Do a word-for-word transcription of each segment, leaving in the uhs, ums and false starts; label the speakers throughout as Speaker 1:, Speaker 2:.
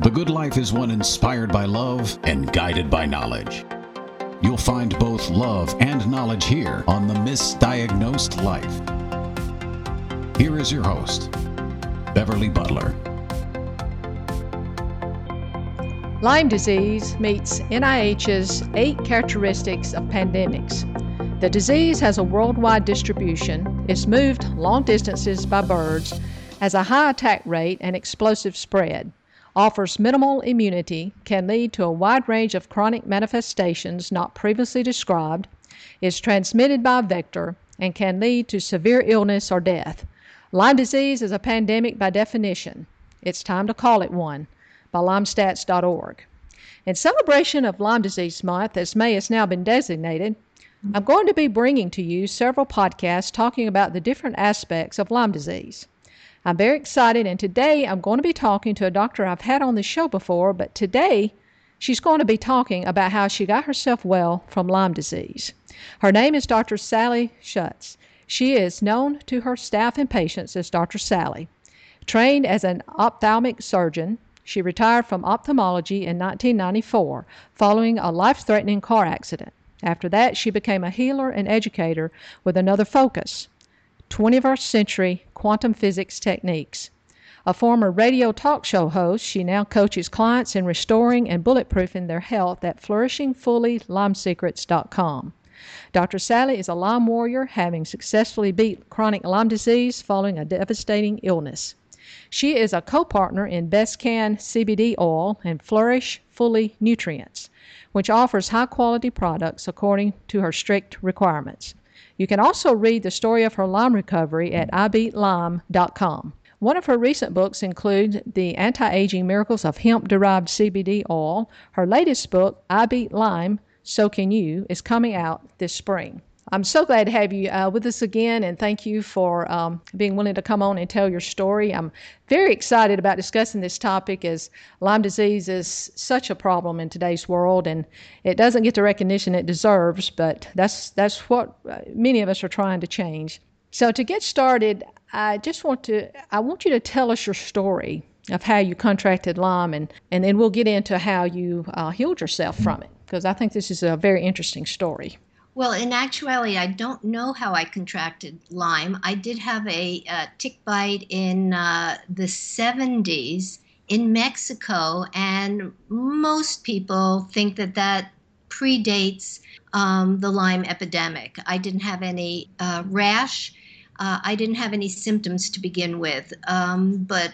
Speaker 1: The good life is one inspired by love and guided by knowledge. You'll find both love and knowledge here on The Misdiagnosed Life. Here is your host, Beverly Butler.
Speaker 2: Lyme disease meets N I H's eight characteristics of pandemics. The disease has a worldwide distribution, is moved long distances by birds, has a high attack rate and explosive spread, offers minimal immunity, can lead to a wide range of chronic manifestations not previously described, is transmitted by a vector, and can lead to severe illness or death. Lyme disease is a pandemic by definition. It's time to call it one, by Lyme Stats dot org. In celebration of Lyme Disease Month, as May has now been designated, I'm going to be bringing to you several podcasts talking about the different aspects of Lyme disease. I'm very excited, and today I'm going to be talking to a doctor I've had on the show before, but today she's going to be talking about how she got herself well from Lyme disease. Her name is Doctor Sally Schutz. She is known to her staff and patients as Doctor Sally. Trained as an ophthalmic surgeon, she retired from ophthalmology in nineteen ninety-four following a life-threatening car accident. After that, she became a healer and educator with another focus: twenty-first century quantum physics techniques. A former radio talk show host, she now coaches clients in restoring and bulletproofing their health at flourishing fully lyme secrets dot com. Doctor Sally is a Lyme warrior, having successfully beat chronic Lyme disease following a devastating illness. She is a co-partner in Bestcan C B D oil and Flourish Fully Nutrients, which offers high-quality products according to her strict requirements. You can also read the story of her Lyme recovery at I beat Lyme dot com. One of her recent books includes The Anti-Aging Miracles of Hemp-Derived C B D Oil. Her latest book, I Beat Lyme, So Can You, is coming out this spring. I'm so glad to have you uh, with us again, and thank you for um, being willing to come on and tell your story. I'm very excited about discussing this topic, as Lyme disease is such a problem in today's world, and it doesn't get the recognition it deserves, but that's that's what uh, many of us are trying to change. So to get started, I just want to I want you to tell us your story of how you contracted Lyme, and, and then we'll get into how you uh, healed yourself from it, because I think this is a very interesting story.
Speaker 3: Well, in actuality, I don't know how I contracted Lyme. I did have a uh, tick bite in uh, the seventies in Mexico, and most people think that that predates um, the Lyme epidemic. I didn't have any uh, rash. Uh, I didn't have any symptoms to begin with, um, but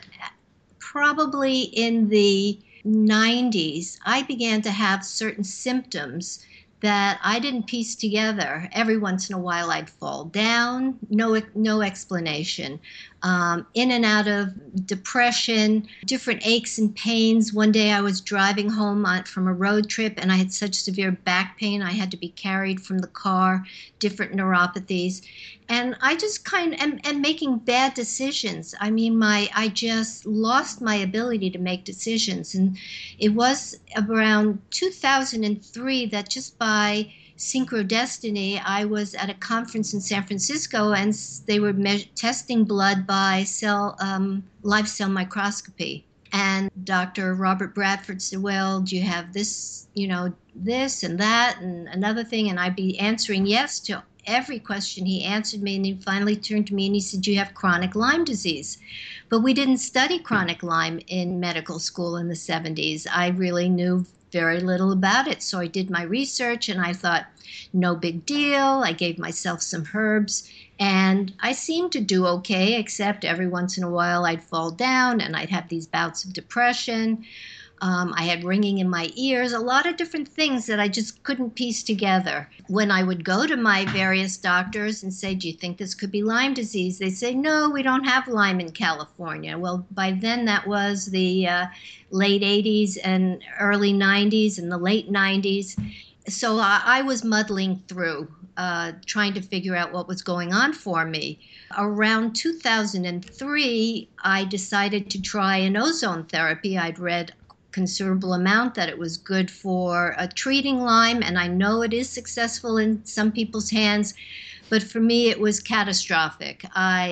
Speaker 3: probably in the nineties, I began to have certain symptoms that I didn't piece together. Every once in a while I'd fall down, no no explanation. Um, in and out of depression, different aches and pains. One day I was driving home on, from a road trip, and I had such severe back pain I had to be carried from the car, different neuropathies. And I just kind of am, am making bad decisions. I mean, my I just lost my ability to make decisions. And it was around two thousand three that, just by synchrodestiny, I was at a conference in San Francisco, and they were me- testing blood by cell um, live cell microscopy. And Doctor Robert Bradford said, well, do you have this, you know, this and that and another thing? And I'd be answering yes to every question he answered me, and he finally turned to me and he said, you have chronic Lyme disease. But we didn't study chronic Lyme in medical school in the seventies. I really knew very little about it, so I did my research, and I thought, no big deal. I gave myself some herbs, and I seemed to do okay, except every once in a while I'd fall down and I'd have these bouts of depression. Um, I had ringing in my ears, a lot of different things that I just couldn't piece together. When I would go to my various doctors and say, do you think this could be Lyme disease? They say, no, we don't have Lyme in California. Well, by then that was the uh, late eighties and early nineties and the late nineties. So I, I was muddling through, uh, trying to figure out what was going on for me. Around two thousand three, I decided to try an ozone therapy. I'd read considerable amount that it was good for uh, treating Lyme, and I know it is successful in some people's hands, but for me it was catastrophic. I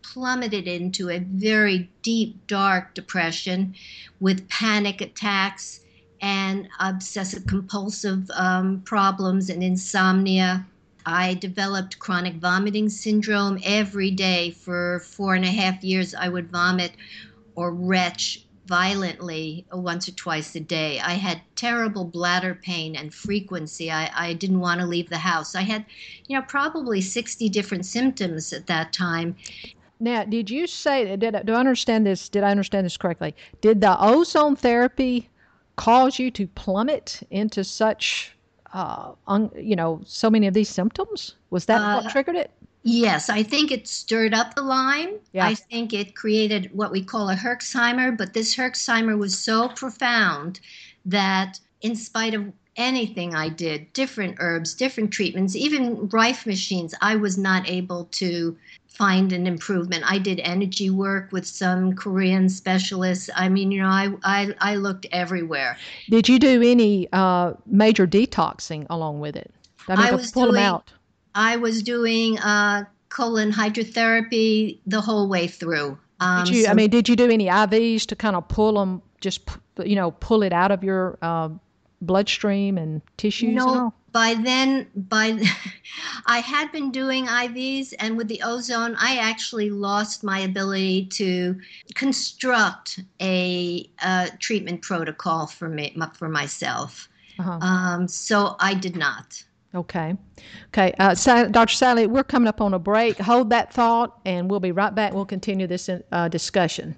Speaker 3: plummeted into a very deep, dark depression with panic attacks and obsessive compulsive um, problems and insomnia. I developed chronic vomiting syndrome. Every day for four and a half years, I would vomit or retch violently once or twice a day. I had terrible bladder pain and frequency. I, I didn't want to leave the house. I had, you know, probably sixty different symptoms at that time.
Speaker 2: Now, did you say, did, I- do I understand this? Did I understand this correctly? Did the ozone therapy cause you to plummet into such, uh, un, you know, so many of these symptoms? Was that what
Speaker 3: Uh,
Speaker 2: triggered it?
Speaker 3: Yes, I think it stirred up the Lyme.
Speaker 2: Yeah.
Speaker 3: I think it created what we call a Herxheimer, but this Herxheimer was so profound that in spite of anything I did, different herbs, different treatments, even Rife machines, I was not able to find an improvement. I did energy work with some Korean specialists. I mean, you know, I I, I looked everywhere.
Speaker 2: Did you do any uh, major detoxing along with it? I mean,
Speaker 3: I
Speaker 2: to
Speaker 3: was
Speaker 2: pull them
Speaker 3: doing
Speaker 2: out.
Speaker 3: I was doing uh, colon hydrotherapy the whole way through.
Speaker 2: Did
Speaker 3: Um,
Speaker 2: you, I
Speaker 3: so
Speaker 2: mean, did you do any I Vs to kind of pull them, just, p- you know, pull it out of your uh, bloodstream and tissues and
Speaker 3: no,
Speaker 2: all?
Speaker 3: by then, by I had been doing I Vs, and with the ozone, I actually lost my ability to construct a, uh treatment protocol for me for myself.
Speaker 2: Uh-huh.
Speaker 3: Um, so I did not.
Speaker 2: Okay. Okay. Uh, Sa- doctor Sally, we're coming up on a break. Hold that thought, and we'll be right back. We'll continue this uh, discussion.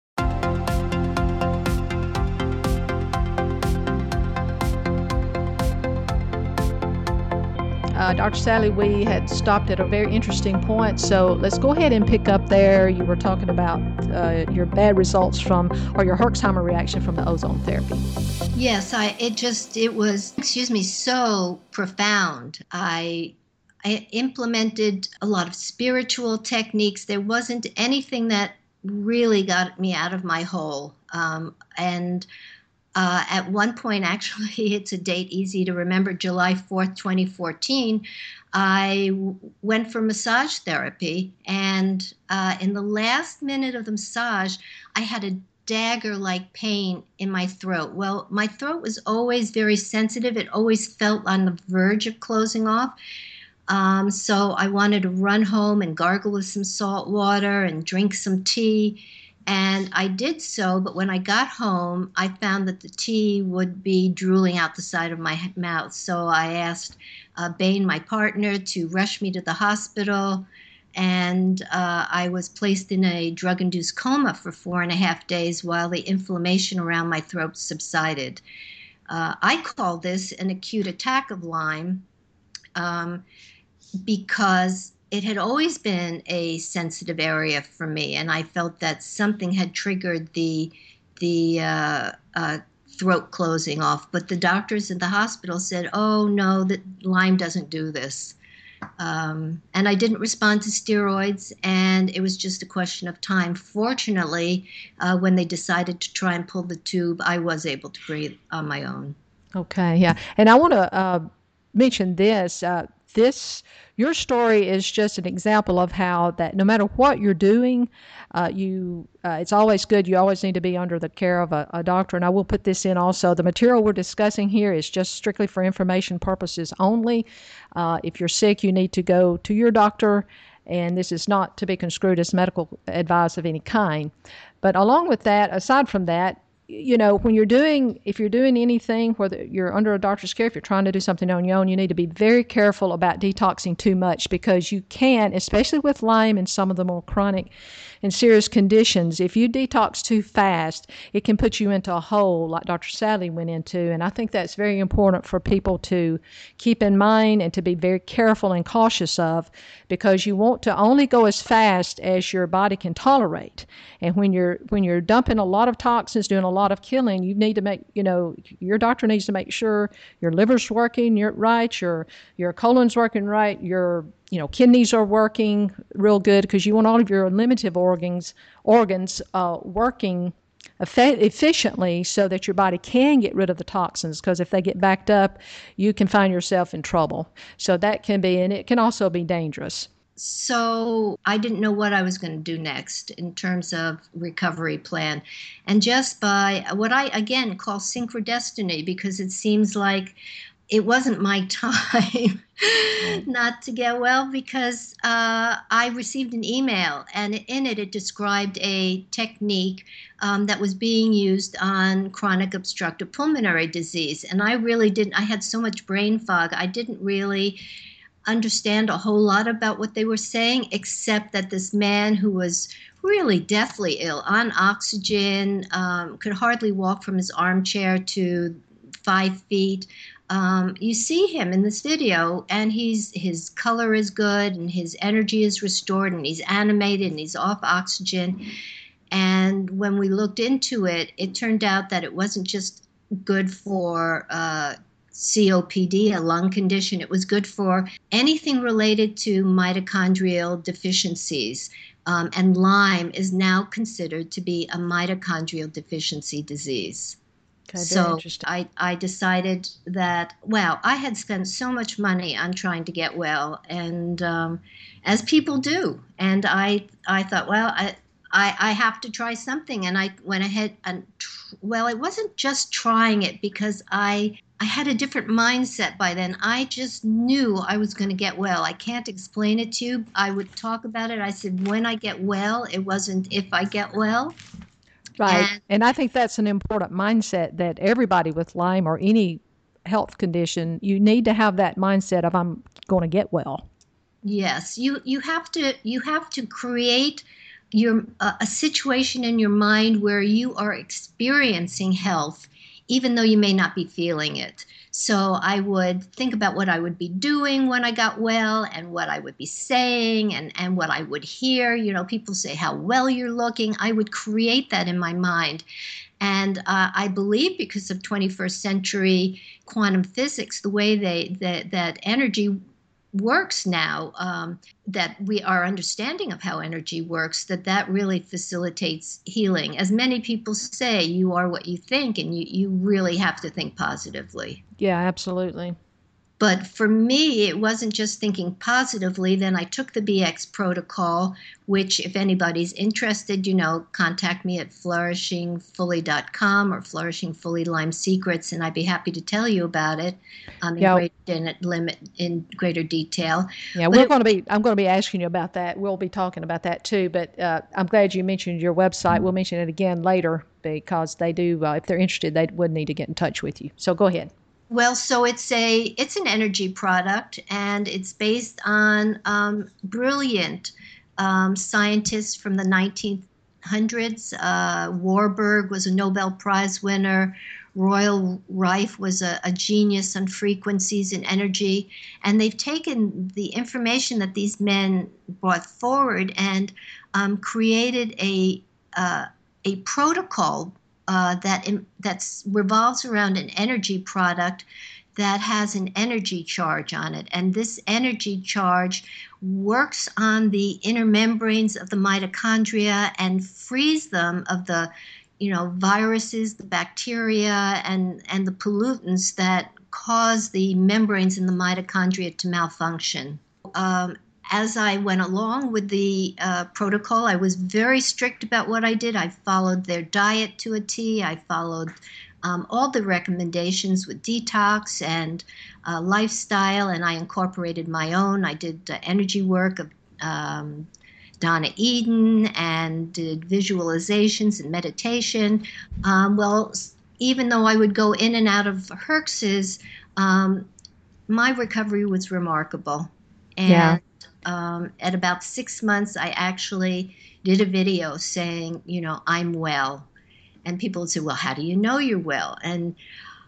Speaker 2: Uh, doctor Sally, we had stopped at a very interesting point, so let's go ahead and pick up there. You were talking about uh, your bad results from, or your Herxheimer reaction from the ozone therapy.
Speaker 3: Yes, I it just it was, excuse me, so profound. I I implemented a lot of spiritual techniques. There wasn't anything that really got me out of my hole. Um, and uh, at one point, actually, it's a date easy to remember, July fourth, twenty fourteen, I w- went for massage therapy. And uh, in the last minute of the massage, I had a dagger like pain in my throat. Well, my throat was always very sensitive, it always felt on the verge of closing off. Um, so I wanted to run home and gargle with some salt water and drink some tea. And I did so, but when I got home, I found that the tea would be drooling out the side of my mouth. So I asked uh, Bain, my partner, to rush me to the hospital. And uh, I was placed in a drug induced coma for four and a half days while the inflammation around my throat subsided. Uh, I call this an acute attack of Lyme. Um, because it had always been a sensitive area for me, and I felt that something had triggered the the uh, uh, throat closing off. But the doctors at the hospital said, "Oh no, that Lyme doesn't do this," um, and I didn't respond to steroids, and it was just a question of time. Fortunately, uh, when they decided to try and pull the tube, I was able to breathe on my own.
Speaker 2: Okay, yeah. And I want to uh, mention this. Uh, this your story is just an example of how that no matter what you're doing, uh, you uh, it's always good. You always need to be under the care of a, a doctor. And I will put this in also. The material we're discussing here is just strictly for information purposes only. Uh, if you're sick, you need to go to your doctor. And this is not to be construed as medical advice of any kind. But along with that, aside from that, you know, when you're doing, if you're doing anything, whether you're under a doctor's care, if you're trying to do something on your own, you need to be very careful about detoxing too much because you can, especially with Lyme and some of the more chronic and serious conditions, if you detox too fast, it can put you into a hole like Doctor Sally went into. And I think that's very important for people to keep in mind and to be very careful and cautious of because you want to only go as fast as your body can tolerate. And when you're when you're dumping a lot of toxins, doing a lot of killing, you need to make, you know, your doctor needs to make sure your liver's working your, right, your your colon's working right, your you know kidneys are working real good because you want all of your limited organs organs uh, working effe- efficiently so that your body can get rid of the toxins because if they get backed up, you can find yourself in trouble. So that can be, and it can also be dangerous.
Speaker 3: So I didn't know what I was going to do next in terms of recovery plan. And just by what I again call synchrodestiny, because it seems like it wasn't my time
Speaker 2: Right.
Speaker 3: not to get well, because uh, I received an email, and in it it described a technique um, that was being used on chronic obstructive pulmonary disease. And I really didn't, I had so much brain fog, I didn't really understand a whole lot about what they were saying, except that this man who was really deathly ill on oxygen, um, could hardly walk from his armchair to five feet. Um, you see him in this video, and he's his color is good, and his energy is restored, and he's animated, and he's off oxygen. And when we looked into it, it turned out that it wasn't just good for uh, C O P D, a lung condition. It was good for anything related to mitochondrial deficiencies. Um, and Lyme is now considered to be a mitochondrial deficiency disease.
Speaker 2: Okay, very
Speaker 3: So
Speaker 2: interesting.
Speaker 3: I, I decided that, wow, I had spent so much money on trying to get well, and um, as people do. And I, I thought, well, I, I, I have to try something. And I went ahead and, tr- well, it wasn't just trying it, because I, I had a different mindset by then. I just knew I was going to get well. I can't explain it to you. I would talk about it. I said, when I get well, it wasn't if I get well.
Speaker 2: Right.
Speaker 3: And
Speaker 2: And I think that's an important mindset that everybody with Lyme or any health condition, you need to have that mindset of I'm going to get well.
Speaker 3: yes, you you have to you have to create your uh, a situation in your mind where you are experiencing health, even though you may not be feeling it. So I would think about what I would be doing when I got well, and what I would be saying, and and what I would hear. You know, people say how well you're looking. I would create that in my mind. And uh, I believe, because of twenty-first century quantum physics, the way they that that energy works now, um, that we our understanding of how energy works, that that really facilitates healing. As many people say, you are what you think, and you, you really have to think positively.
Speaker 2: Yeah, absolutely.
Speaker 3: But for me, it wasn't just thinking positively. Then I took the B X protocol, which, if anybody's interested, you know, contact me at flourishing fully dot com or Flourishing Fully Lyme Secrets, and I'd be happy to tell you about it um, in
Speaker 2: Yeah,
Speaker 3: great in, limit in greater detail.
Speaker 2: yeah,
Speaker 3: But
Speaker 2: we're
Speaker 3: it,
Speaker 2: going to be. I'm going to be asking you about that. We'll be talking about that too. But uh, I'm glad you mentioned your website. We'll mention it again later because they do. Uh, if they're interested, they would need to get in touch with you. So go ahead.
Speaker 3: Well, so it's a it's an energy product, and it's based on um, brilliant um, scientists from the nineteen hundreds. Uh, Warburg was a Nobel Prize winner. Royal Rife was a, a genius on frequencies and energy, and they've taken the information that these men brought forward and um, created a uh, a protocol uh, that that revolves around an energy product that has an energy charge on it. And this energy charge works on the inner membranes of the mitochondria and frees them of the, you know, viruses, the bacteria, and, and the pollutants that cause the membranes in the mitochondria to malfunction. Um, as I went along with the uh, protocol, I was very strict about what I did. I followed their diet to a T. I followed um, all the recommendations with detox and uh, lifestyle, and I incorporated my own. I did uh, energy work of um, Donna Eden, and did visualizations and meditation. Um, well, even though I would go in and out of Herx's, um, my recovery was remarkable.
Speaker 2: Yeah.
Speaker 3: And um, at about six months, I actually did a video saying, you know, I'm well. And people would say, well, how do you know you're well? And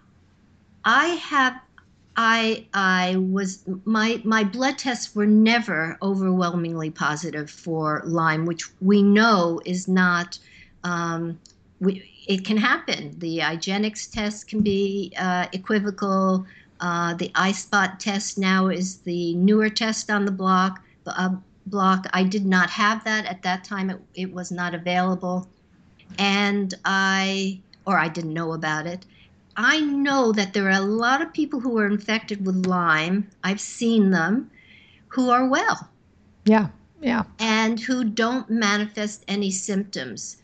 Speaker 3: I have, I, I was, my, my blood tests were never overwhelmingly positive for Lyme, which we know is not, um, we, it can happen. The IGeneX test can be uh, equivocal. Uh, the iSpot test now is the newer test on the block. Uh, block. I did not have that at that time. It, it was not available, and I or I didn't know about it. I know that there are a lot of people who are infected with Lyme. I've seen them who are well.
Speaker 2: Yeah, yeah.
Speaker 3: and who don't manifest any symptoms.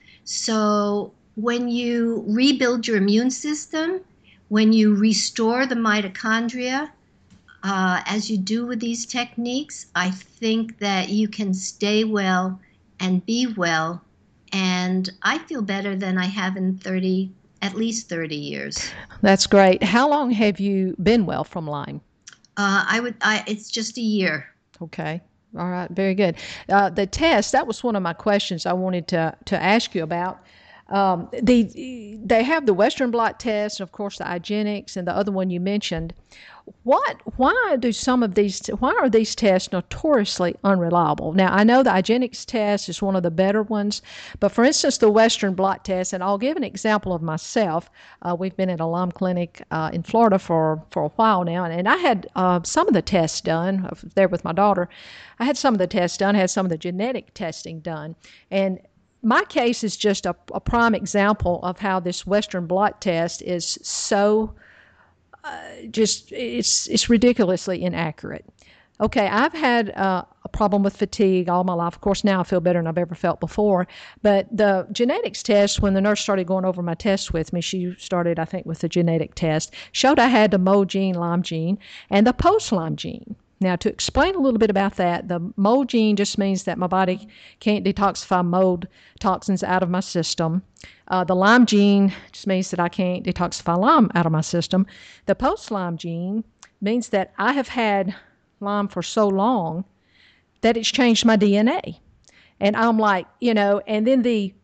Speaker 3: So when you rebuild your immune system, when you restore the mitochondria, uh, as you do with these techniques, I think that you can stay well and be well. And I feel better than I have in thirty, at least thirty years.
Speaker 2: That's great. How long have you been well from Lyme?
Speaker 3: Uh, I would, I, it's just a year.
Speaker 2: Okay. All right. Very good. Uh, the test, that was one of my questions I wanted to, to ask you about. Um, the, they have the Western blot test, and of course the IGeneX, and the other one you mentioned. What? Why do some of these? Why are these tests notoriously unreliable? Now I know the IGeneX test is one of the better ones, but for instance, the Western blot test, and I'll give an example of myself. Uh, we've been at a Lyme clinic uh, in Florida for for a while now, and, and I had uh, some of the tests done there with my daughter. I had some of the tests done, had some of the genetic testing done, and my case is just a, a prime example of how this Western blot test is so uh, just it's it's ridiculously inaccurate. Okay, I've had uh, a problem with fatigue all my life. Of course, now I feel better than I've ever felt before. But the genetics test, when the nurse started going over my tests with me, she started, I think, with the genetic test, showed I had the M O gene, Lyme gene, and the post-Lyme gene. Now, to explain a little bit about that, the M O gene just means that my body can't detoxify mold toxins out of my system. Uh, the Lyme gene just means that I can't detoxify Lyme out of my system. The post-Lyme gene means that I have had Lyme for so long that it's changed my D N A. And I'm like, you know, and then the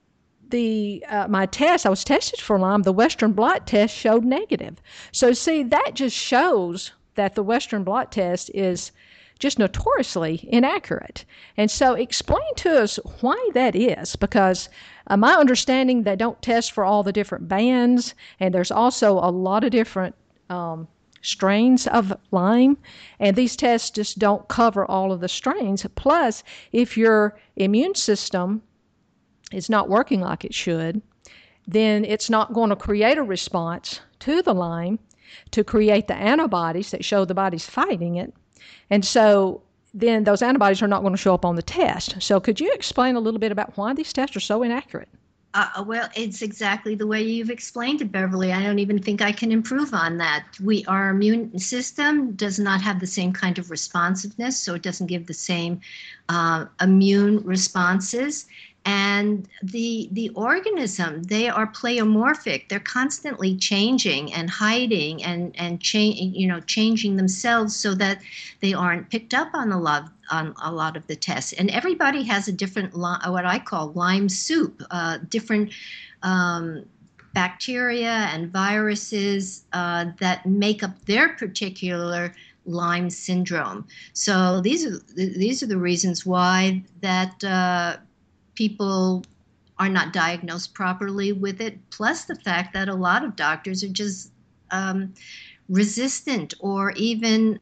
Speaker 2: the uh, my test, I was tested for Lyme, the Western blot test showed negative. So see, that just shows that the Western blot test is just notoriously inaccurate. And so explain to us why that is, because uh, my understanding, they don't test for all the different bands, and there's also a lot of different um, strains of Lyme, and these tests just don't cover all of the strains. Plus, if your immune system is not working like it should, then it's not going to create a response to the Lyme to create the antibodies that show the body's fighting it. And so then those antibodies are not going to show up on the test. So could you explain a little bit about why these tests are so inaccurate?
Speaker 3: Uh, well, it's exactly the way you've explained it, Beverly. I don't even think I can improve on that. We, our immune system does not have the same kind of responsiveness, so it doesn't give the same uh, immune responses. And the the organism, they are pleomorphic. They're constantly changing and hiding and and cha- you know changing themselves so that they aren't picked up on a lot on a lot of the tests. And everybody has a different what I call Lyme soup, uh, different um, bacteria and viruses uh, that make up their particular Lyme syndrome. So these are these are the reasons why that. Uh, people are not diagnosed properly with it, plus the fact that a lot of doctors are just um, resistant or even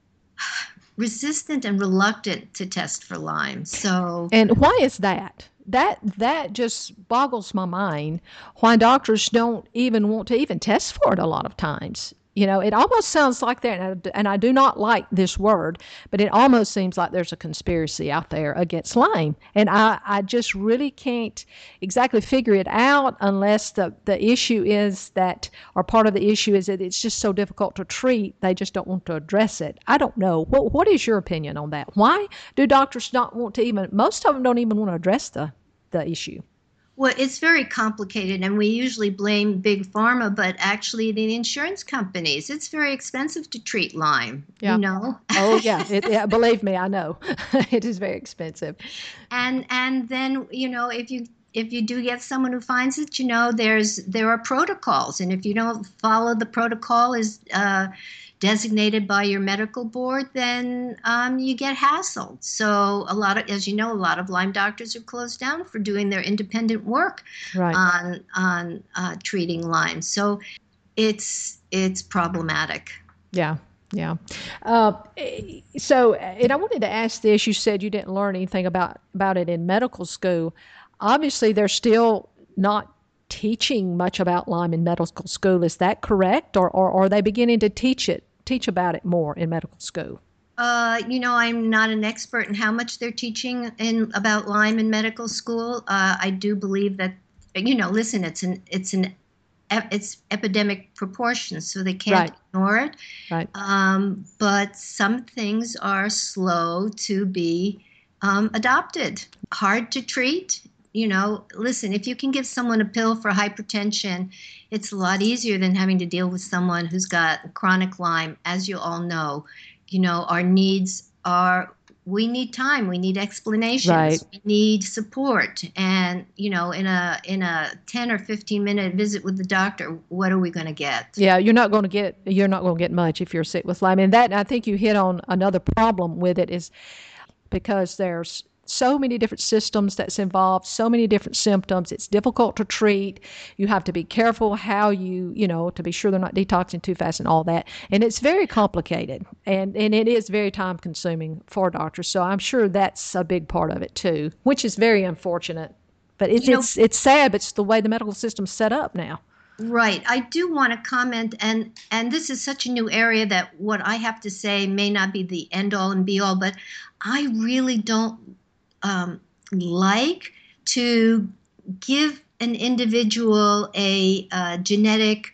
Speaker 3: resistant and reluctant to test for Lyme. So,
Speaker 2: and why is that? That that just boggles my mind. Why doctors don't even want to even test for it a lot of times. You know, it almost sounds like that, and I, and I do not like this word, but it almost seems like there's a conspiracy out there against Lyme. And I, I just really can't exactly figure it out unless the, the issue is that, or part of the issue is that it's just so difficult to treat, they just don't want to address it. I don't know. What What is your opinion on that? Why do doctors not want to even, most of them don't even want to address the, the issue?
Speaker 3: Well, it's very complicated, and we usually blame Big Pharma, but actually the insurance companies. It's very expensive to treat Lyme,
Speaker 2: yeah.
Speaker 3: you know?
Speaker 2: Oh, yeah. It, yeah. Believe me, I know. It is very expensive.
Speaker 3: And and then, you know, if you if you do get someone who finds it, you know, there's there are protocols, and if you don't follow the protocol is uh, designated by your medical board, then um, you get hassled. So a lot of, as you know, a lot of Lyme doctors are closed down for doing their independent work
Speaker 2: right.
Speaker 3: on on uh, treating Lyme. So it's it's problematic.
Speaker 2: Yeah. Yeah. Uh, so, and I wanted to ask this. You said you didn't learn anything about, about it in medical school. Obviously, they're still not teaching much about Lyme in medical school. Is that correct? Or, or, or are they beginning to teach it, teach about it more in medical school?
Speaker 3: Uh, you know, I'm not an expert in how much they're teaching in about Lyme in medical school. Uh, I do believe that, you know, listen, it's an it's an ep- it's epidemic proportions, so they can't
Speaker 2: Right,
Speaker 3: ignore it.
Speaker 2: right.
Speaker 3: Um, but some things are slow to be um, adopted, hard to treat. You know, listen, if you can give someone a pill for hypertension, it's a lot easier than having to deal with someone who's got chronic Lyme. As you all know, you know, our needs are, we need time, we need
Speaker 2: Right.
Speaker 3: explanations, we need support. And, you know, in a in a ten or fifteen minute visit with the doctor, what are we going to get?
Speaker 2: Yeah, you're not going to get you're not going to get much if you're sick with Lyme. And that, I think you hit on another problem with it, is because there's so many different systems that's involved, so many different symptoms. It's difficult to treat. You have to be careful how you, you know, to be sure they're not detoxing too fast and all that. And it's very complicated, and, and it is very time consuming for doctors. So I'm sure that's a big part of it too, which is very unfortunate. But it's
Speaker 3: You know,
Speaker 2: it's it's sad, but it's the way the medical system's set up now.
Speaker 3: right. I do want to comment, and and this is such a new area that what I have to say may not be the end all and be all, but I really don't um, like to give an individual a uh, genetic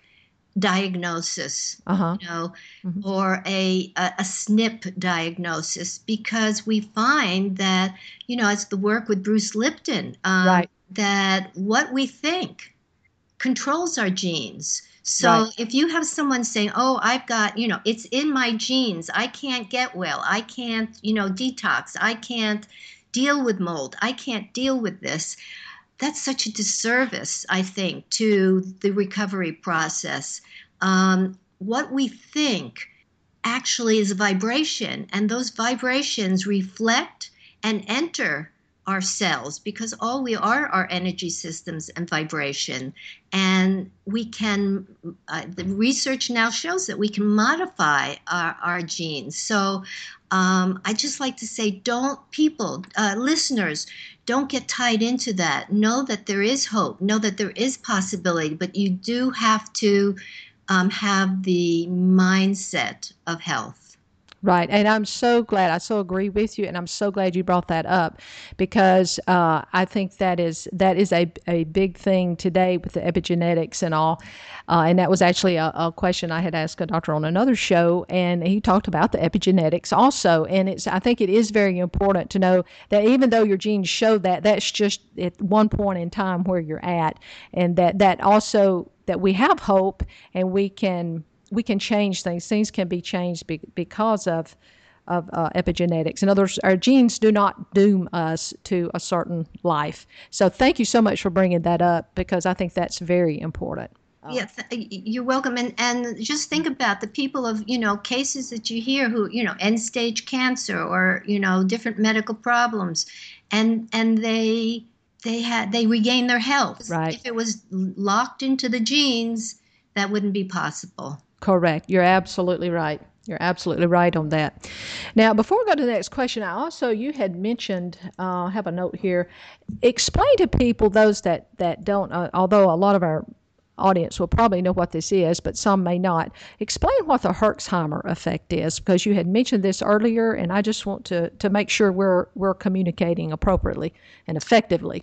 Speaker 3: diagnosis,
Speaker 2: Uh-huh.
Speaker 3: you know,
Speaker 2: Hmm.
Speaker 3: or a, a a S N P diagnosis, because we find that, you know, it's the work with Bruce Lipton, um,
Speaker 2: Right,
Speaker 3: that what we think controls our genes.
Speaker 2: right.
Speaker 3: So if you have someone saying, "Oh, I've got, you know, it's in my genes. I can't get well. I can't, you know, detox. I can't deal with mold. I can't deal with this." That's such a disservice, I think, to the recovery process. Um, what we think actually is a vibration, and those vibrations reflect and enter our cells, because all we are are energy systems and vibration. And we can, uh, the research now shows that we can modify our, our genes. So um, I just like to say, don't, people, uh, listeners, don't get tied into that. Know that there is hope, know that there is possibility, but you do have to um, have the mindset of health.
Speaker 2: Right. And I'm so glad, I so agree with you. And I'm so glad you brought that up, because uh, I think that is that is a, a big thing today with the epigenetics and all. Uh, and that was actually a, a question I had asked a doctor on another show, and he talked about the epigenetics also. And it's I think it is very important to know that even though your genes show that, that's just at one point in time where you're at, and that that also that we have hope, and we can we can change things. Things can be changed be, because of of uh, epigenetics. In other words, our genes do not doom us to a certain life. So thank you so much for bringing that up, because I think that's very important.
Speaker 3: Yeah, th- you're welcome. And and just think about the people of, you know, cases that you hear who, you know, end stage cancer, or, you know, different medical problems, and and they they had they regain their health.
Speaker 2: Right.
Speaker 3: If it was locked into the genes, that wouldn't be possible.
Speaker 2: Correct. You're absolutely right. You're absolutely right on that. Now, before we go to the next question, I also, you had mentioned, uh, I have a note here. Explain to people, those that, that don't, uh, although a lot of our audience will probably know what this is, but some may not. Explain what the Herxheimer effect is, because you had mentioned this earlier, and I just want to, to make sure we're, we're communicating appropriately and effectively.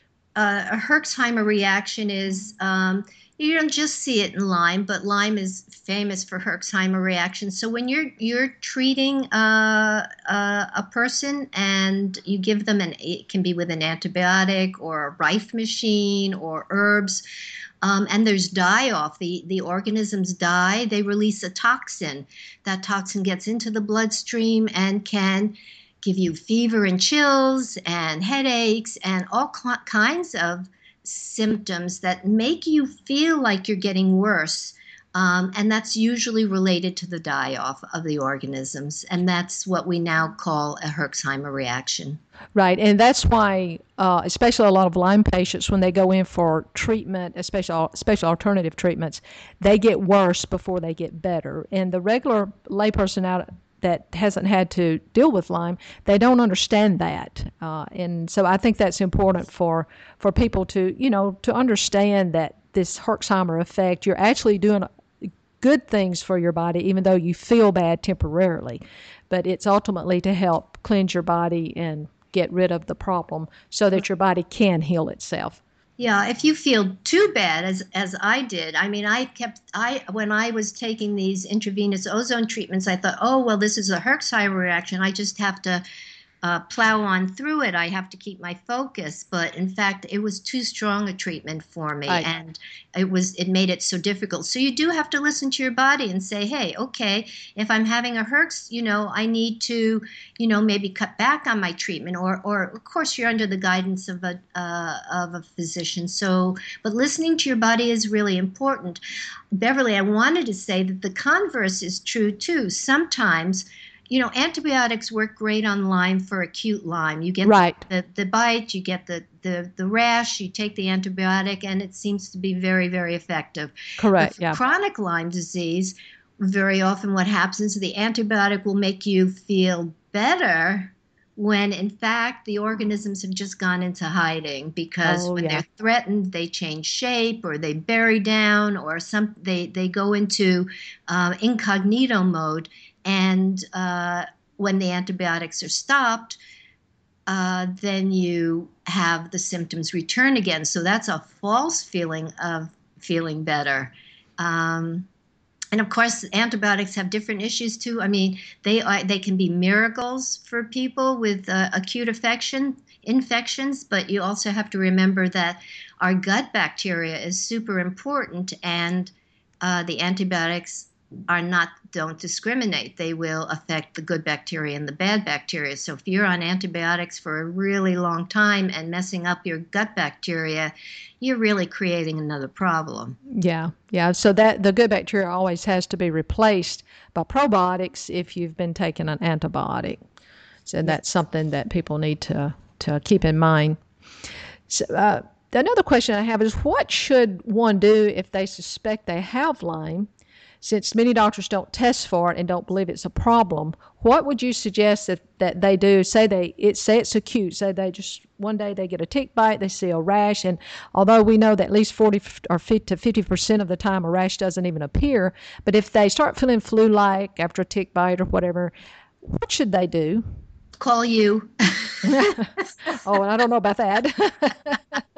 Speaker 3: Uh, a Herxheimer reaction is, um, you don't just see it in Lyme, but Lyme is famous for Herxheimer reaction. So when you're you're treating uh, uh, a person, and you give them an, it can be with an antibiotic or a Rife machine or herbs, um, and there's die off, the the organisms die, they release a toxin. That toxin gets into the bloodstream and can give you fever and chills and headaches and all cl- kinds of symptoms that make you feel like you're getting worse. Um, and that's usually related to the die off of the organisms. And that's what we now call a Herxheimer reaction.
Speaker 2: Right, and that's why, uh, especially a lot of Lyme patients, when they go in for treatment, especially special alternative treatments, they get worse before they get better. And the regular layperson out that hasn't had to deal with Lyme, they don't understand that, uh, and so I think that's important for for people to, you know, to understand that this Herxheimer effect, you're actually doing good things for your body, even though you feel bad temporarily. but it's ultimately to help cleanse your body and get rid of the problem so that your body can heal itself.
Speaker 3: Yeah, if you feel too bad, as as I did, I mean, I kept I when I was taking these intravenous ozone treatments, I thought, oh well, this is a Herxheimer reaction. I just have to uh, plow on through it. I have to keep my focus. But in fact, it was too strong a treatment for me,
Speaker 2: Right.
Speaker 3: and it was it made it so difficult. So you do have to listen to your body and say, hey, okay, if I'm having a Herx, you know, I need to, you know, maybe cut back on my treatment, or or of course you're under the guidance of a uh, of a physician. So, but listening to your body is really important. Beverly, I wanted to say that the converse is true too. Sometimes, you know, antibiotics work great on Lyme for acute Lyme. You get
Speaker 2: Right.
Speaker 3: the, the, the bite, you get the, the, the rash, you take the antibiotic, and it seems to be very, very effective.
Speaker 2: Correct.
Speaker 3: But for
Speaker 2: Yeah.
Speaker 3: chronic Lyme disease, very often what happens is the antibiotic will make you feel better when in fact the organisms have just gone into hiding, because
Speaker 2: Oh,
Speaker 3: when
Speaker 2: yeah.
Speaker 3: they're threatened, they change shape, or they bury down, or some they, they go into uh, incognito mode. And uh, when the antibiotics are stopped, uh, then you have the symptoms return again. So that's a false feeling of feeling better. Um, and of course, antibiotics have different issues too. I mean, they are they can be miracles for people with uh, acute infection infections, but you also have to remember that our gut bacteria is super important, and uh, the antibiotics are not don't discriminate. They will affect the good bacteria and the bad bacteria. So if you're on antibiotics for a really long time and messing up your gut bacteria, you're really creating another problem.
Speaker 2: Yeah, yeah. So that the good bacteria always has to be replaced by probiotics if you've been taking an antibiotic. So that's something that people need to to keep in mind. So, uh, another question I have is, what should one do if they suspect they have Lyme? Since many doctors don't test for it and don't believe it's a problem, what would you suggest that, that they do? Say they it say it's acute. Say they just one day they get a tick bite, they see a rash, and although we know that at least forty or fifty to fifty percent of the time a rash doesn't even appear, but if they start feeling flu-like after a tick bite or whatever, what should they do?
Speaker 3: Call you.
Speaker 2: Oh, and I don't know about that.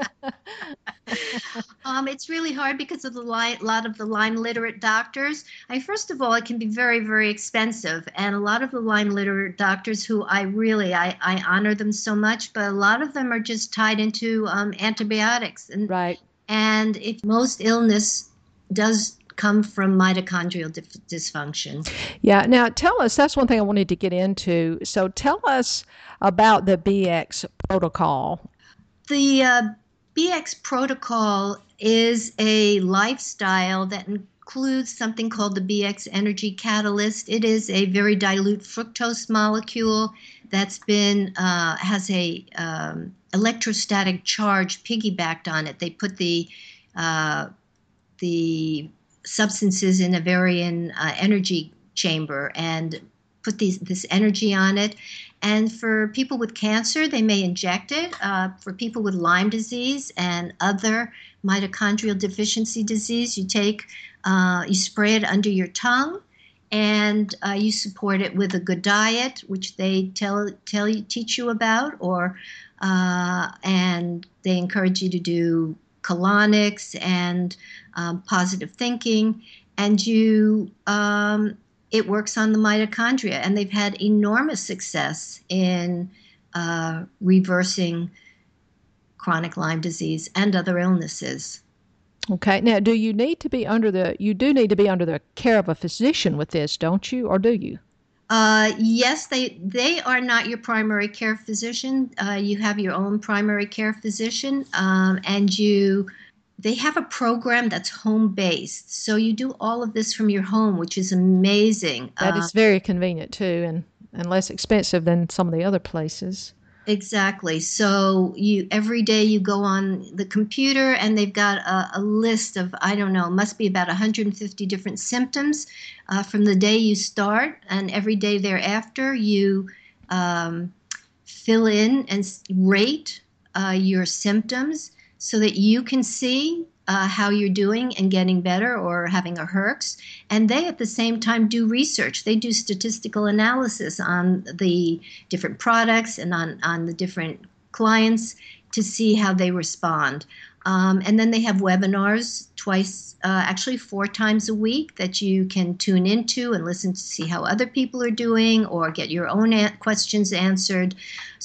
Speaker 3: Um, it's really hard because of the li- lot of the Lyme literate doctors. I first of all, it can be very, very expensive, and a lot of the Lyme literate doctors, who I really I, I honor them so much, but a lot of them are just tied into um, antibiotics, and
Speaker 2: Right.
Speaker 3: and if most illness does come from mitochondrial dif- dysfunction.
Speaker 2: Yeah. Now, tell us, that's one thing I wanted to get into. So, tell us about the B X protocol.
Speaker 3: The uh, B X protocol is a lifestyle that includes something called the B X energy catalyst. It is a very dilute fructose molecule that's been uh, has a um, electrostatic charge piggybacked on it. They put the uh, the substances in a varying uh, energy chamber and put these this energy on it. And for people with cancer, they may inject it. Uh, for people with Lyme disease and other mitochondrial deficiency disease, you take, uh, you spray it under your tongue, and uh, you support it with a good diet, which they tell tell you teach you about, or uh, and they encourage you to do colonics and um, positive thinking, and you. Um, it works on the mitochondria, and they've had enormous success in uh, reversing chronic Lyme disease and other illnesses.
Speaker 2: Okay. Now, do you need to be under the, you do need to be under the care of a physician with this, don't you? Or do you?
Speaker 3: Uh, yes, they they are not your primary care physician. Uh, you have your own primary care physician, um, and you they have a program that's home based. So you do all of this from your home, which is amazing.
Speaker 2: That
Speaker 3: Uh,
Speaker 2: is very convenient too, and, and less expensive than some of the other places.
Speaker 3: exactly. So you every day you go on the computer, and they've got a, a list of, I don't know, must be about one hundred fifty different symptoms uh, from the day you start, and every day thereafter you um, fill in and rate uh, your symptoms so that you can see uh, how you're doing and getting better or having a herx. And they at the same time do research. They do statistical analysis on the different products and on, on the different clients to see how they respond. Um, and then they have webinars twice, uh, actually four times a week that you can tune into and listen to see how other people are doing or get your own a- questions answered.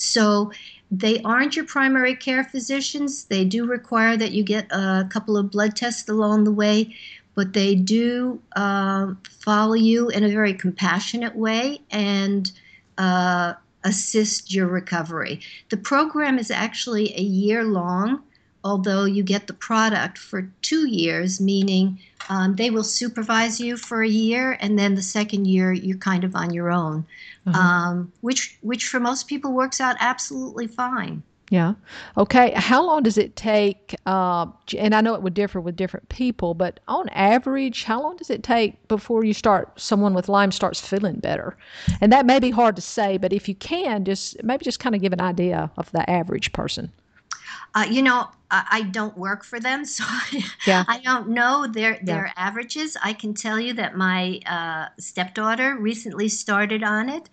Speaker 3: So they aren't your primary care physicians. They do require that you get a couple of blood tests along the way, but they do uh, follow you in a very compassionate way and uh, assist your recovery. The program is actually a year long, although you get the product for two years, meaning um, they will supervise you for a year, and then the second year you're kind of on your own, mm-hmm. um, which which for most people works out absolutely fine.
Speaker 2: Yeah. Okay. How long does it take? Uh, and I know it would differ with different people, but on average, how long does it take before you start, someone with Lyme starts feeling better? And that may be hard to say, but if you can, just maybe just kind of give an idea of the average person.
Speaker 3: Uh, you know, I, I don't work for them, so
Speaker 2: yeah.
Speaker 3: I don't know their their
Speaker 2: yeah.
Speaker 3: averages. I can tell you that my uh, stepdaughter recently started on it,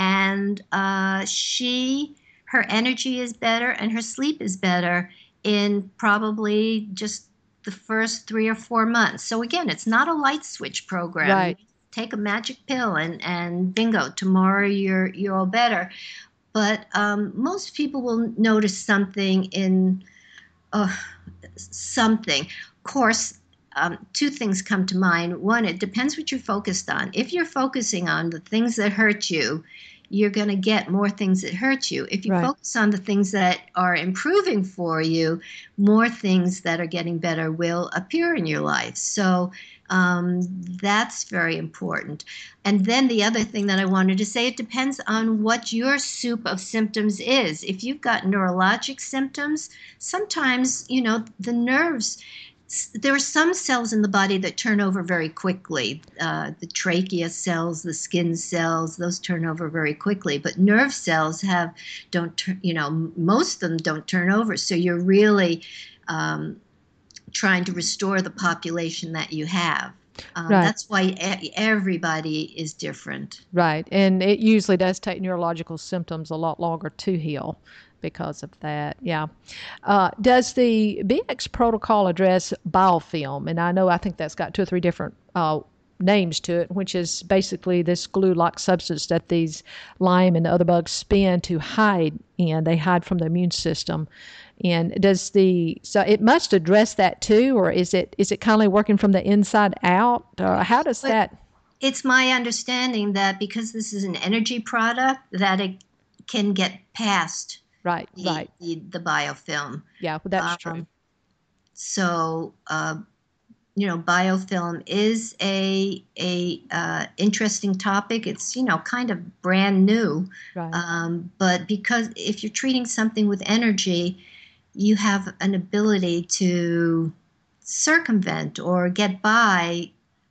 Speaker 3: and uh, she, her energy is better and her sleep is better in probably just the first three or four months. So again, it's not a light switch program.
Speaker 2: Right.
Speaker 3: You take a magic pill and, and bingo, tomorrow you're you're all better. But um, most people will notice something in uh, something. Of course, um, two things come to mind. One, it depends what you're focused on. If you're focusing on the things that hurt you, you're going to get more things that hurt you. If you
Speaker 2: right.
Speaker 3: focus on the things that are improving for you, more things that are getting better will appear in your life. So um, that's very important. And then the other thing that I wanted to say, it depends on what your soup of symptoms is. If you've got neurologic symptoms, sometimes, you know, the nerves, there are some cells in the body that turn over very quickly. Uh, the trachea cells, the skin cells, those turn over very quickly. But nerve cells have, don't, turn, you know, most of them don't turn over. So you're really um, trying to restore the population that you have. Um,
Speaker 2: right.
Speaker 3: That's why e- everybody is different.
Speaker 2: Right. And it usually does take neurological symptoms a lot longer to heal because of that. Yeah. Uh, does the B X protocol address biofilm? And I know I think that's got two or three different uh, names to it, which is basically this glue-like substance that these Lyme and other bugs spin to hide in. They hide from the immune system. And does the so it must address that too, or is it is it kind of working from the inside out? Uh, how does
Speaker 3: but
Speaker 2: that?
Speaker 3: It's my understanding that because this is an energy product, that it can get past
Speaker 2: right,
Speaker 3: the,
Speaker 2: right,
Speaker 3: the, the biofilm.
Speaker 2: Yeah, well, that's
Speaker 3: um,
Speaker 2: true.
Speaker 3: So, uh, you know, biofilm is a a uh, interesting topic. It's, you know, kind of brand new,
Speaker 2: right.
Speaker 3: um, but because if you're treating something with energy, you have an ability to circumvent or get by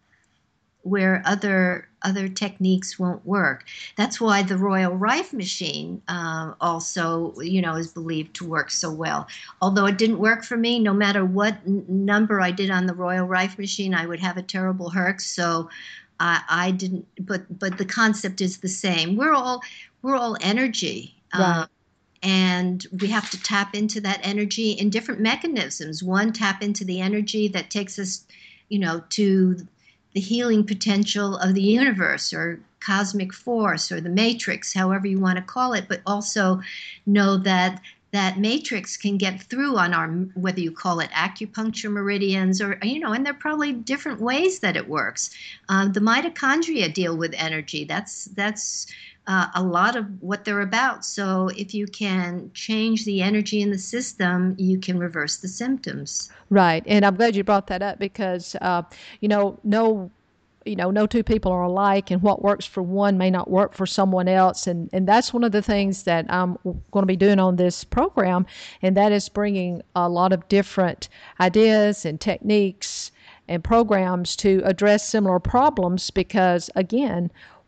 Speaker 3: where other other techniques won't work. That's why the Royal Rife machine uh, also, you know, is believed to work so well. Although it didn't work for me, no matter what n- number I did on the Royal Rife machine, I would have a terrible herx. So I, I didn't. But but the concept is the same. We're all we're all energy.
Speaker 2: Right.
Speaker 3: Uh, And we have to tap into that energy in different mechanisms. One, tap into the energy that takes us, you know, to the healing potential of the universe or cosmic force or the matrix, however you want to call it, but also know that that matrix can get through on our, whether you call it acupuncture meridians or, you know, and there are probably different ways that it works. Um, the mitochondria deal with energy. That's, that's, Uh, a lot of what they're about. So if you can change the energy in the system, you can reverse the symptoms.
Speaker 2: Right. And I'm glad you brought that up because, uh, you know, no, you know, no two people are alike, and what works for one may not work for someone else. And, and that's one of the things that I'm going to be doing on this program, and that is bringing a lot of different ideas and techniques and programs to address similar problems because, again,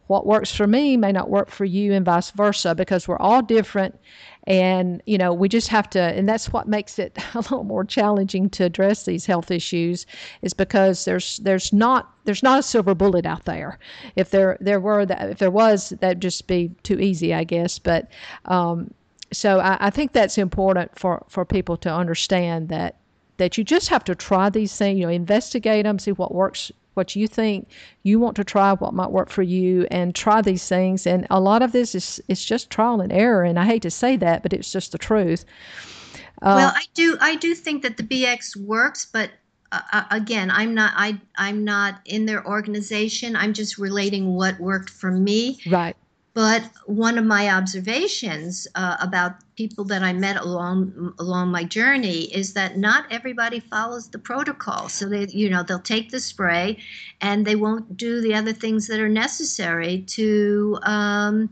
Speaker 2: what works for me may not work for you, and vice versa, because we're all different. And, you know, we just have to, and that's what makes it a little more challenging to address these health issues, is because there's there's not there's not a silver bullet out there. If there there were that if there was, that'd just be too easy, I guess. But um, so I, I think that's important for, for people to understand that that you just have to try these things, you know, investigate them, see what works, what you think you want to try, what might work for you, and try these things. And a lot of this is it's just trial and error. And I hate to say that, but it's just the truth. Uh,
Speaker 3: well, I do I do think that the B X works, but uh, again, I'm not I I'm not in their organization. I'm just relating what worked for me.
Speaker 2: right.
Speaker 3: But one of my observations uh, about people that I met along along my journey is that not everybody follows the protocol. So they, you know, they'll take the spray, and they won't do the other things that are necessary to um,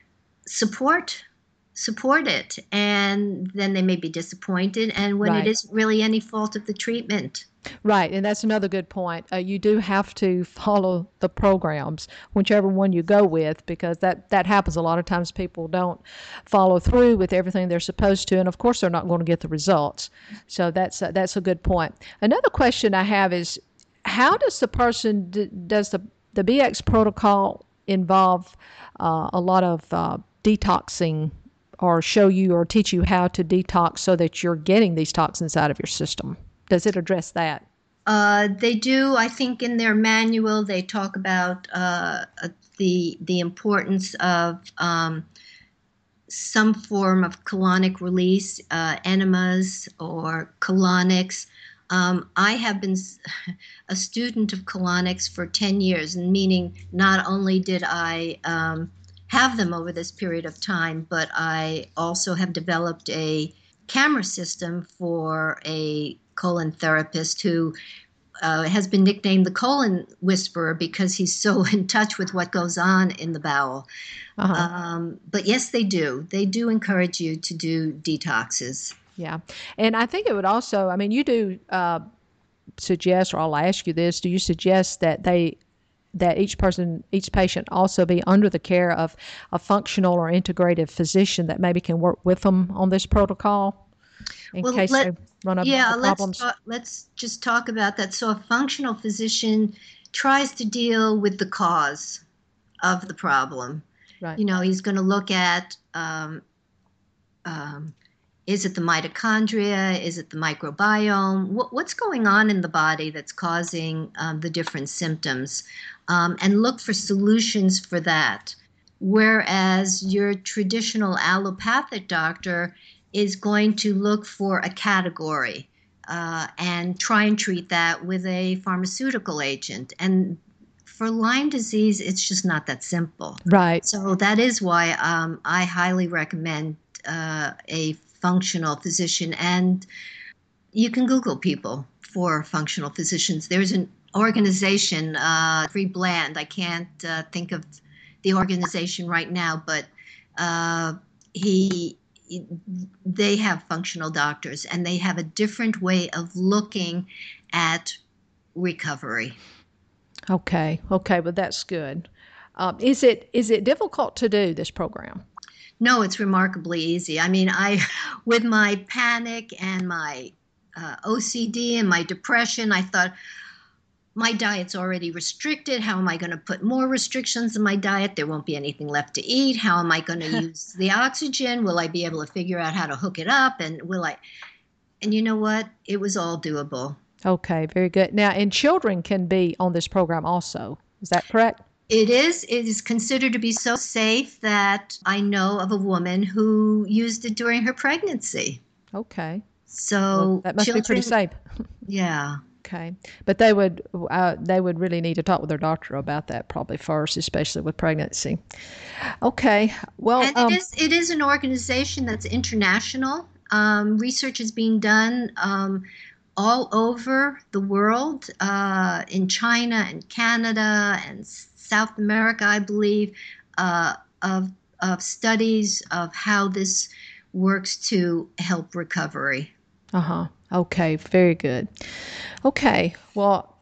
Speaker 3: support support it, and then they may be disappointed. And when
Speaker 2: Right.
Speaker 3: it isn't really any fault of the treatment.
Speaker 2: Right, and that's another good point. Uh, you do have to follow the programs, whichever one you go with, because that, that happens a lot of times. People don't follow through with everything they're supposed to, and of course they're not going to get the results. So that's a, that's a good point. Another question I have is, how does the person, d- does the, the B X protocol involve uh, a lot of uh, detoxing, or show you or teach you how to detox so that you're getting these toxins out of your system? Does it address that?
Speaker 3: Uh, they do. I think in their manual they talk about uh, the the importance of um, some form of colonic release, uh, enemas or colonics. Um, I have been a student of colonics for ten years, and meaning not only did I um, have them over this period of time, but I also have developed a camera system for a colon therapist who uh, has been nicknamed the colon whisperer because he's so in touch with what goes on in the bowel.
Speaker 2: Uh-huh.
Speaker 3: Um, but yes, they do. They do encourage you to do detoxes.
Speaker 2: Yeah. And I think it would also, I mean, you do uh, suggest, or I'll ask you this, do you suggest that they, that each person, each patient also be under the care of a functional or integrative physician that maybe can work with them on this protocol in
Speaker 3: Well,
Speaker 2: case
Speaker 3: let-
Speaker 2: they run up
Speaker 3: Yeah,
Speaker 2: into
Speaker 3: let's
Speaker 2: problems?
Speaker 3: talk, let's just talk about that. So a functional physician tries to deal with the cause of the problem.
Speaker 2: Right.
Speaker 3: You know, he's going to look at um, um, is it the mitochondria? Is it the microbiome? What, what's going on in the body that's causing um, the different symptoms? Um, and look for solutions for that. Whereas your traditional allopathic doctor is going to look for a category uh, and try and treat that with a pharmaceutical agent. And for Lyme disease, it's just not that simple.
Speaker 2: Right.
Speaker 3: So that is why um, I highly recommend uh, a functional physician. And you can Google people for functional physicians. There's an organization, uh, Free Bland. I can't uh, think of the organization right now, but uh, he... they have functional doctors, and they have a different way of looking at recovery.
Speaker 2: Okay. Okay. But that's good. Um, is it is it difficult to do this program?
Speaker 3: No, it's remarkably easy. I mean, I, with my panic and my uh, O C D and my depression, I thought, my diet's already restricted. How am I going to put more restrictions in my diet? There won't be anything left to eat. How am I going to use the oxygen? Will I be able to figure out how to hook it up? And will I? And you know what? It was all doable.
Speaker 2: Okay, very good. Now, and children can be on this program also. Is that correct?
Speaker 3: It is. It is considered to be so safe that I know of a woman who used it during her pregnancy.
Speaker 2: Okay.
Speaker 3: So
Speaker 2: Well, that must
Speaker 3: children,
Speaker 2: be pretty safe.
Speaker 3: Yeah.
Speaker 2: Okay, but they would uh, they would really need to talk with their doctor about that probably first, especially with pregnancy. Okay, well,
Speaker 3: And
Speaker 2: um,
Speaker 3: it is it is an organization that's international. Um, research is being done um, all over the world, uh, in China and Canada and South America, I believe, uh, of of studies of how this works to help recovery.
Speaker 2: uh huh. Okay, very good. Okay, well,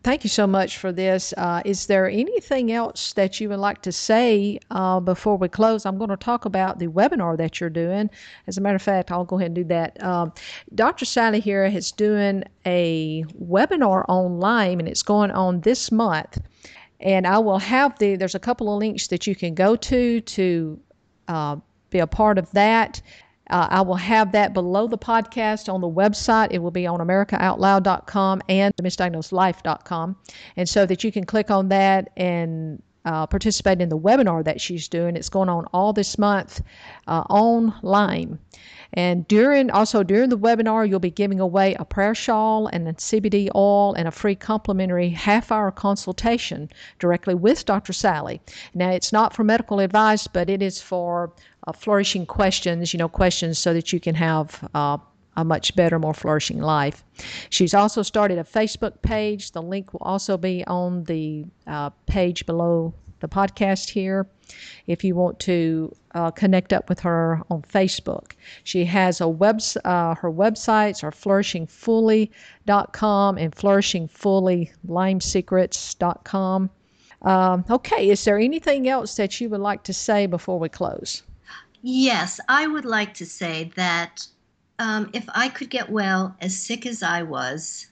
Speaker 2: Thank you so much for this. Uh, is there anything else that you would like to say uh, before we close? I'm going to talk about the webinar that you're doing. As a matter of fact, I'll go ahead and do that. Um, Doctor Sally here is doing a webinar on Lyme, and it's going on this month. And I will have the, there's a couple of links that you can go to to uh, be a part of that. Uh, I will have that below the podcast on the website. It will be on america out loud dot com and misdiagnosed life dot com. And so that you can click on that and uh, participate in the webinar that she's doing. It's going on all this month uh, on Lyme. And during also during the webinar, you'll be giving away a prayer shawl and a C B D oil and a free complimentary half-hour consultation directly with Doctor Sally. Now, it's not for medical advice, but it is for uh, flourishing questions, you know, questions so that you can have uh, a much better, more flourishing life. She's also started a Facebook page. The link will also be on the uh, page below the podcast here if you want to uh, connect up with her on Facebook. She has a web, uh, her websites are flourishing fully dot com and flourishing fully lyme secrets dot com. Um, okay, is there anything else that you would like to say before we close?
Speaker 3: Yes, I would like to say that um, if I could get well as sick as I was,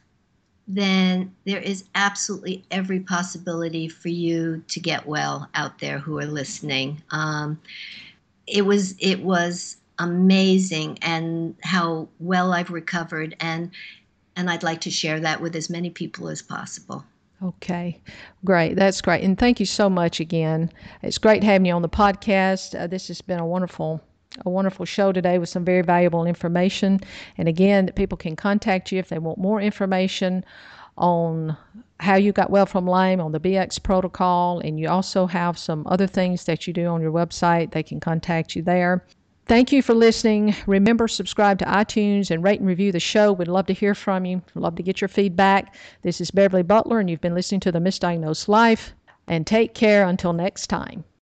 Speaker 3: then there is absolutely every possibility for you to get well out there who are listening. Um, it was it was amazing, and how well I've recovered, and and I'd like to share that with as many people as possible.
Speaker 2: Okay, great. That's great. And thank you so much again. It's great having you on the podcast. Uh, this has been a wonderful a wonderful show today with some very valuable information. And again, that people can contact you if they want more information on how you got well from Lyme, on the B X protocol, and you also have some other things that you do on your website. They can contact you there. Thank you for listening. Remember, subscribe to iTunes and rate and review the show. We'd love to hear from you. We'd love to get your feedback. This is Beverly Butler, and you've been listening to The Misdiagnosed Life. And take care until next time.